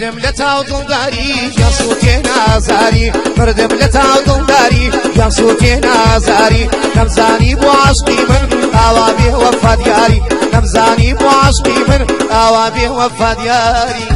مردم لتاو دلداری یا سوتی نازاری مردم لتاو دلداری یا سوتی نازاری نمزانی بو عشقی من آوا به وفادیاری نمزانی بو عشقی من آوا به وفادیاری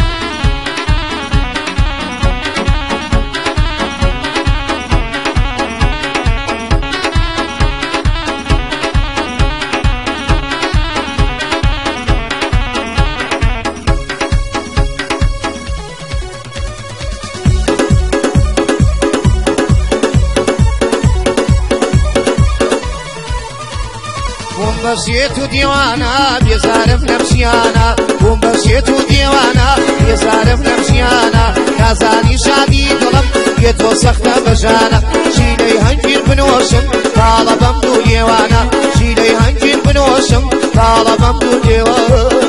بسيتو ديوانا بيزارم نمشيانا قوم بسيتو ديوانا بيزارم نمشيانا نازاني شادي دلم يتو سخنا بجانا شيلي هنجير بنوشم طالبم دو ديوانا شيلي هنجير بنوشم طالبم دو ديوانا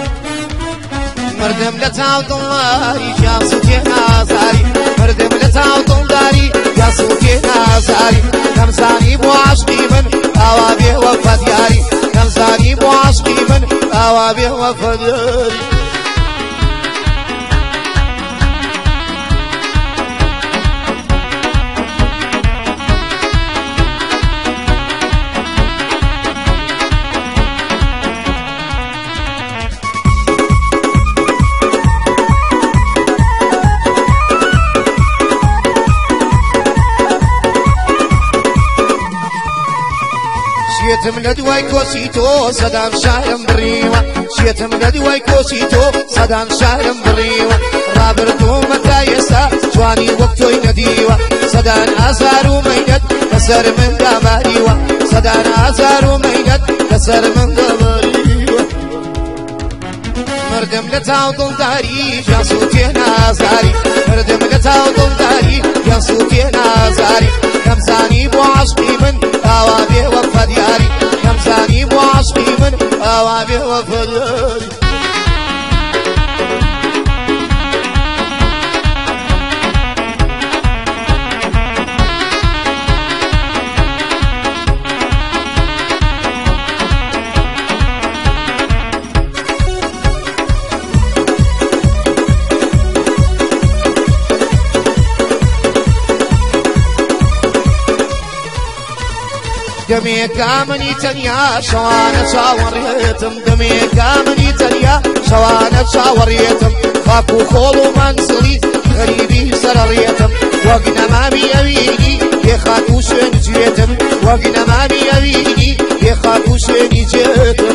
مردم لتاو دلاري جاسوتي نازاري مردم لتاو دلاري جاسوتي نازاري نمزاني بو عشقي من آوابه وفادياري نمزاني بو عشقي من آوابه وفادياري شيتم لدواي كوسيتو صدام شايم بريوة شيتم لدواي كوسيتو صدام شايم بريوة رابرتو متايسا جواني وقتو ينديوة صدان آزار ومينت كسر من داماريوة صدان آزار ومينت كسر من داماريوة مردم لتاو دلداري جاسوتي نازاري مردم لتاو دلداري جاسوتي نازاري نمزاني بو عشقي من آوابه وفادياري نمزاني بو عشقي من آوابه وفادياري دميكا مني تنيا شوانا شاوريتم دميكا مني تنيا شوانا شاوريتم خاكو خولو منزلي غريبي سرريتم وقنا مامي أبيني يخاكو شين جيتم وقنا مامي أبيني يخاكو شين جيتم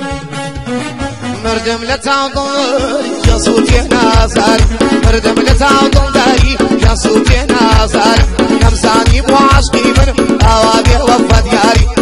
مردم لتعضل جاسوتي نازاري مردم لتعضل داري جاسوتي نازاري نمزاني بو عشقي من آوابه وفادياري